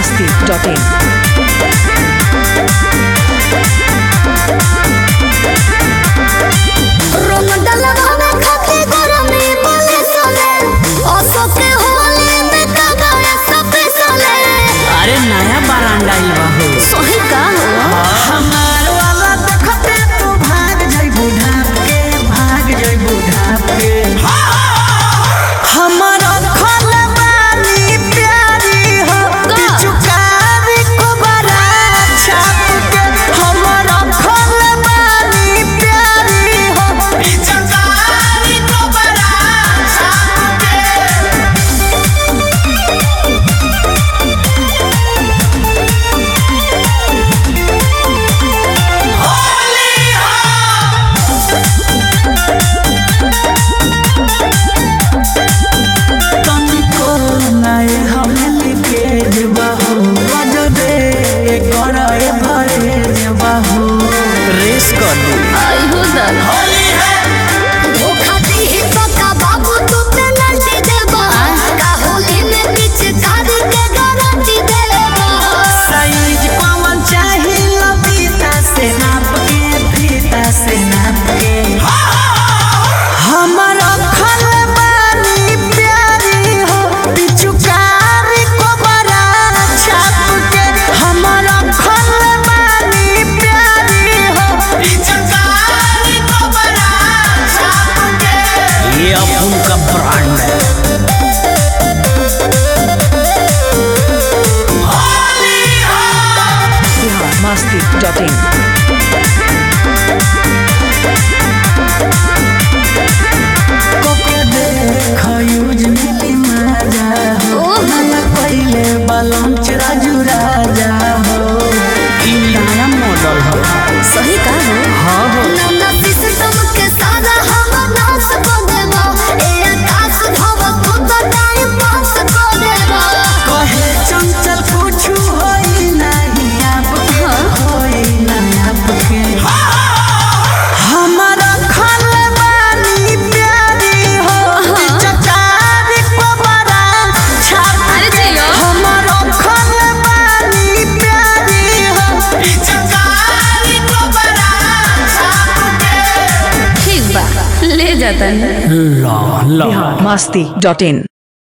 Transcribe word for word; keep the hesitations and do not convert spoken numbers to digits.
masti dot in. अरे नया बरांडा सोही का हमार वाला देखते तू भाग जाई बूढ़ा के भाग जाई बूढ़ा के हमार खल बानी प्यारी हो चुकारी को बड़ा छाप के हमार खल बानी प्यारी हो चुकारी को बड़ा छाप के रेस कर दू आई हो दल होली है धोखा दी तो का बाबू तू पेनल्टी देबा का होली में बीच कार के गारंटी देबा साइज कौन चाहिए लबीता से नाप के फीता से नाप के हमारा खल बानी प्यारी हो पिचुकारी को बड़ा छाप के हमारा खल बानी प्यारी हो पिचुकारी को बड़ा छाप के ये अपुन का ब्रांड है masti dot in. कोके देख यूज मिली मजा हो नया पहले बालम राजू राजा हो ई नया मॉडल हो सही का हो हाँ हो नन्ना सिस्टम के सारा हम नाश कर देबा ए आकाश धव खुद टाइम पास कर देबा कहे चंचल कुछ होई नहीं आपके होई नहीं आपके हमारा खल बानी प्यारी हो चचारी को बड़ा छाप अरे जियो हमारा खल बानी प्यारी हो चचारी को बड़ा छाप के ठीक बा ले जाता ला ला masti dot in.